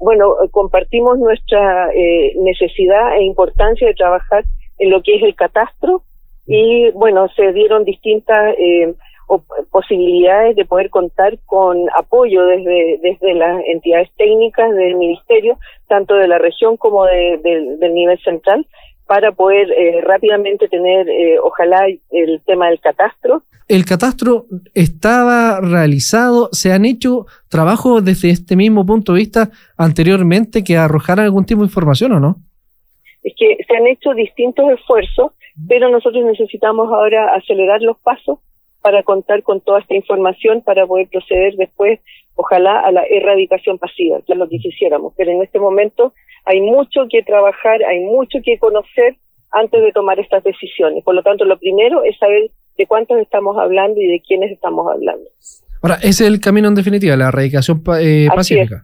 compartimos nuestra necesidad e importancia de trabajar en lo que es el catastro y, se dieron distintas posibilidades de poder contar con apoyo desde las entidades técnicas del Ministerio, tanto de la región como del nivel central, para poder rápidamente tener, ojalá, el tema del catastro. ¿El catastro estaba realizado? ¿Se han hecho trabajos desde este mismo punto de vista anteriormente que arrojaran algún tipo de información o no? Es que se han hecho distintos esfuerzos, pero nosotros necesitamos ahora acelerar los pasos para contar con toda esta información para poder proceder después, ojalá, a la erradicación pasiva, que es lo que quisiéramos. Pero en este momento hay mucho que trabajar, hay mucho que conocer antes de tomar estas decisiones. Por lo tanto, lo primero es saber de cuántos estamos hablando y de quiénes estamos hablando. Ahora, ese es el camino en definitiva, la erradicación pacífica.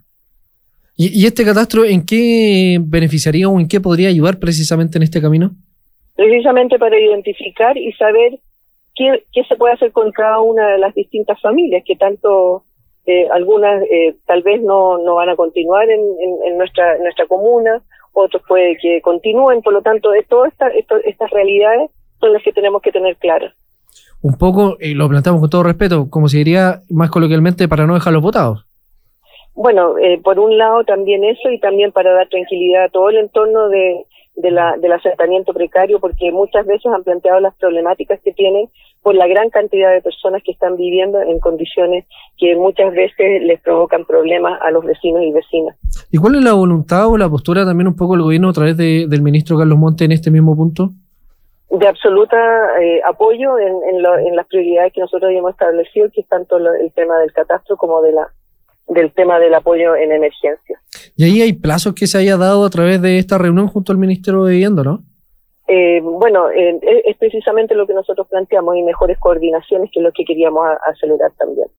¿Y este catastro en qué beneficiaría o en qué podría ayudar precisamente en este camino? Precisamente para identificar y saber qué se puede hacer con cada una de las distintas familias, que tanto algunas tal vez no van a continuar en nuestra comuna, otros puede que continúen. Por lo tanto, todas estas realidades son las que tenemos que tener claras. Un poco, lo planteamos con todo respeto, como se diría más coloquialmente, para no dejarlos botados. Bueno, por un lado también eso, y también para dar tranquilidad a todo el entorno del asentamiento precario, porque muchas veces han planteado las problemáticas que tienen por la gran cantidad de personas que están viviendo en condiciones que muchas veces les provocan problemas a los vecinos y vecinas. ¿Y cuál es la voluntad o la postura también un poco del gobierno a través del ministro Carlos Monte en este mismo punto? De absoluta apoyo en las prioridades que nosotros hemos establecido, que es tanto el tema del catastro como del tema del apoyo en emergencia. Y ahí hay plazos que se haya dado a través de esta reunión junto al Ministerio de Vivienda, ¿no? Es precisamente lo que nosotros planteamos, y mejores coordinaciones, que es lo que queríamos acelerar también.